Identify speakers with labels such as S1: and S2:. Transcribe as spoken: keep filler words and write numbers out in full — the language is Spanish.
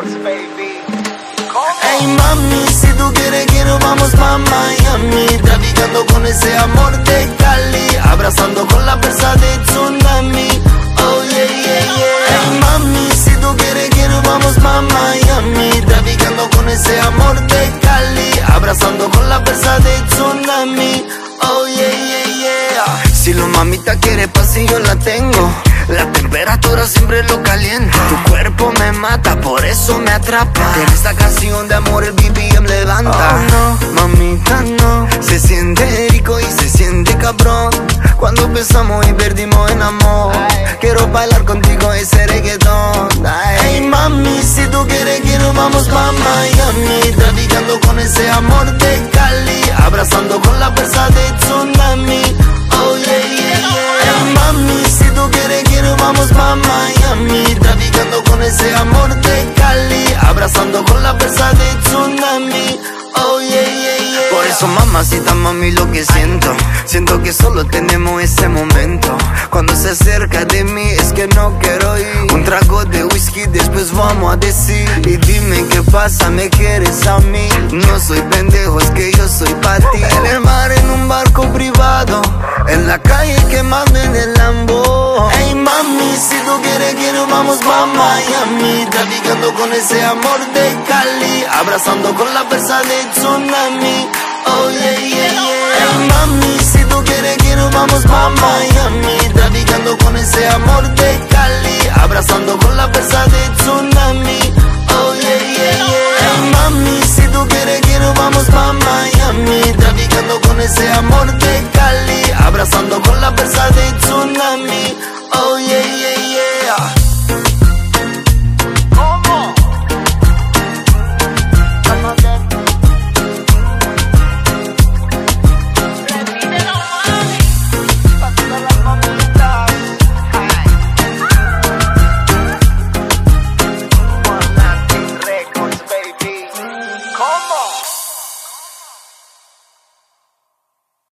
S1: Records, baby.
S2: Ey mami, si tú quieres, quiero, vamos pa' Miami. Traficando con ese amor de Cali, abrazando con la persa de tsunami. Oh yeah, yeah, yeah. Ey mami, si tú quieres, quiero, vamos pa' Miami. Traficando con ese amor de Cali, abrazando con la persa de tsunami. Oh yeah, yeah, yeah. Si lo mamita quiere paz y yo la tengo, la temperatura siempre lo calienta. Tu cuerpo me mata, por eso me atrapa. En esta canción de amor el B P M levanta. Oh no, mamita no. Se siente rico y se siente cabrón cuando empezamos y perdimos en amor. Quiero bailar contigo ese reggaetón. Ey mami, si tú quieres, quiero, vamos pa' Miami. Traficando con ese amor de Cali, abrazando con la persa de tsunami. Oh yeah, yeah, yeah. Ey mami, si tú quieres, quiero, vamos pa' Miami. Traficando con ese amor de Cali, abrazando con la persa de tsunami. Oh yeah, yeah, yeah. Por eso mamacita, mami, lo que siento, siento que solo tenemos ese momento. Cuando se acerca de mí es que no quiero ir. Un trago de whisky, después vamos a decir. Y dime qué pasa, me quieres a mí. No soy pendejo, es que yo soy pa' ti. En el mar, en un barco privado, en la calle quemando en el Lambo. Ey mami, si tú quieres, quiero, vamos pa' Miami. Traficando con ese amor de Cali, abrazando con la persa de tsunami. Oh yeah, yeah, yeah. Ey mami, si tú quieres, quiero, vamos pa' Miami. Traficando con ese amor de Cali, abrazando con la persa de tsunami. Oh yeah, yeah, yeah. Ey mami, si tú quieres, quiero, vamos pa' Miami. Traficando con ese amor de Cali, abrazando con